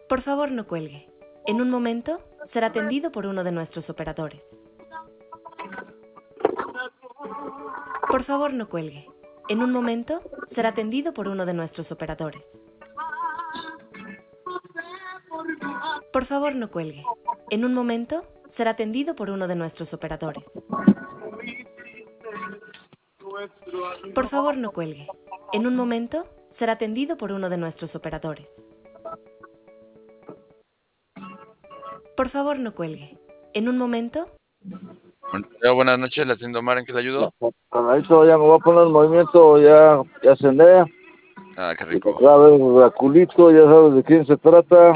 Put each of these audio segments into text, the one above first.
Por favor, no cuelgue. En un momento será atendido por uno de nuestros operadores. Por favor, no cuelgue. En un momento será atendido por uno de nuestros operadores. Por favor, no cuelgue. En un momento será atendido por uno de nuestros operadores. Por favor, no cuelgue. En un momento será atendido por uno de nuestros operadores. Por favor, no cuelgue. En un momento... Buenas noches, la atiendo Omar, ¿en qué le ayudo? Canalito, ya me voy a poner en movimiento, ya cené. Ah, qué Y rico. otra vez Draculito, ya sabes de quién se trata.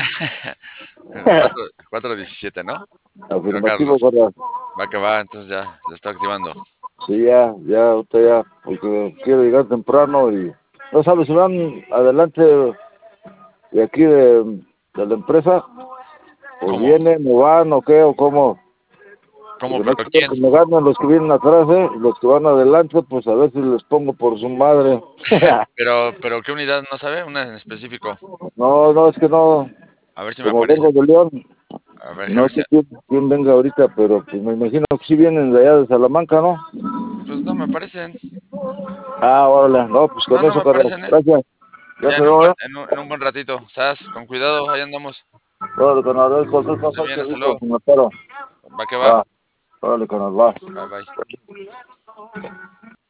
417, ¿no? Señor Afirmativo, Carlos. para. Va que va, entonces ya lo está activando. Sí, ahorita ya, porque quiero llegar temprano y no sabes si van adelante de aquí de la empresa, o ¿Cómo? vienen, o van, o qué, o cómo. ¿Cómo? Porque no ¿Pero quiero quién? que me ganen los que vienen atrás, los que van adelante, pues a ver si les pongo por su madre. ¿Pero qué unidad no sabe? Una en específico. No, es que no, A ver si me como aparece. vengo de León, A no ver si... sé quién venga ahorita, pero pues me imagino que sí vienen de allá de Salamanca, ¿no? Pues no me aparecen. Órale, no, pues No, con no me eso, Carlos, aparecen, ¿eh? gracias. Ya Ya se va, ¿eh? en un buen ratito. Sas, con cuidado, ahí andamos. Órale, carnal, cualquier Que esté cosa, bien, te hasta digo, luego. me paro. Va que va. Órale, carnal, va. Bye, bye.